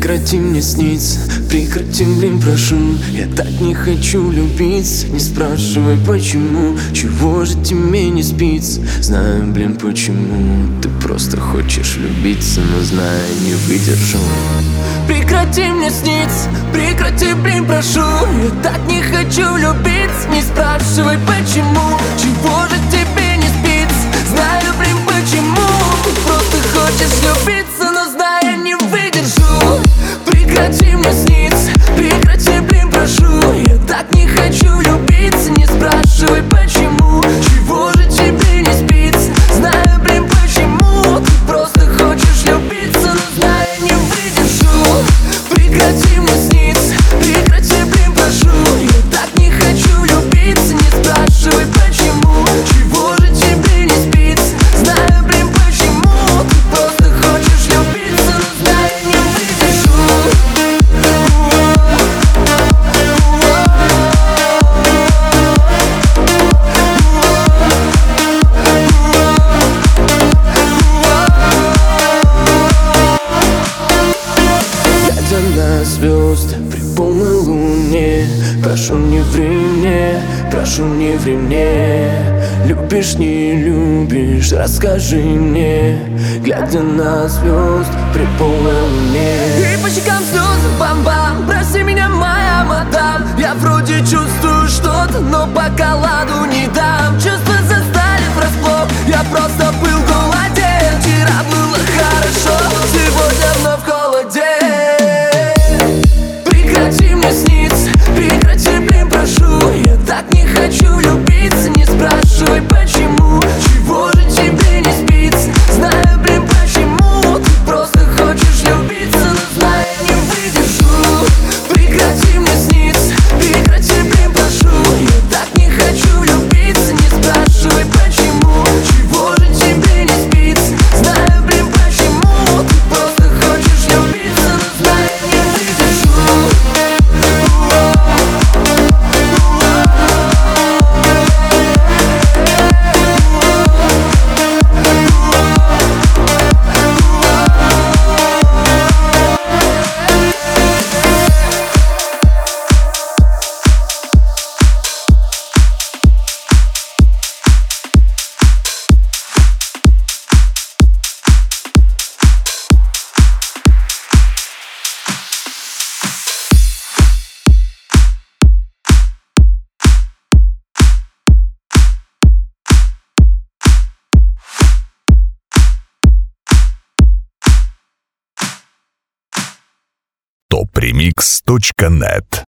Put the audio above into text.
Прекрати мне сниться, прекрати, блин, прошу. Я так не хочу любить. Не спрашивай почему, чего же тебе не спится. Знаю, блин, почему. Ты просто хочешь любиться, но знаю, не выдержу. Прекрати мне сниться, прекрати, блин, прошу. Я так не хочу любить. Не спрашивай почему, чего же тебе не спится. Знаю, блин, почему. Ты просто хочешь любиться, но знаю, не выдержу. Прекрати мне сниться, прекрати, блин, прошу. Я так не хочу любиться. Не спрашивай почему, чего же тебе не спится. Знаю, блин, почему. Ты просто хочешь любиться, но знаю, не выдержу. Прекрати мне сниться, прекрати, блин, прошу. Я так не хочу любиться. Не спрашивай почему, чего же тебе не спится. Знаю, блин, почему. Ты просто хочешь любиться, но знаю, не выдержу. Глядя на звезды при полной луне, прошу, не ври мне, прошу, не ври мне. Любишь, не любишь, расскажи мне. Глядя на звезды при полной луне. И по щекам слезы, бам-бам. Прости меня, моя мадам. Я вроде чувствую что-то, но пока ладу не дам. Чувства застали врасплох, я просто был голоден. Вчера было хорошо, сегодня вновь в холоде. Прекрати мне сниться, прекрати, блин, прошу. Я так не хочу любиться. Не спрашивай почему, чего же тебе не спится. Знаю, блин, почему. Ты просто хочешь любиться, но знаю, не выдержу. Прекрати мне сниться, прекрати, блин, прошу. Я так не хочу любиться. Не спрашивай почему, чего же тебе не спится. Знаю, блин, почему. Ты просто хочешь любиться, но знаю, не выдержу. topremix.net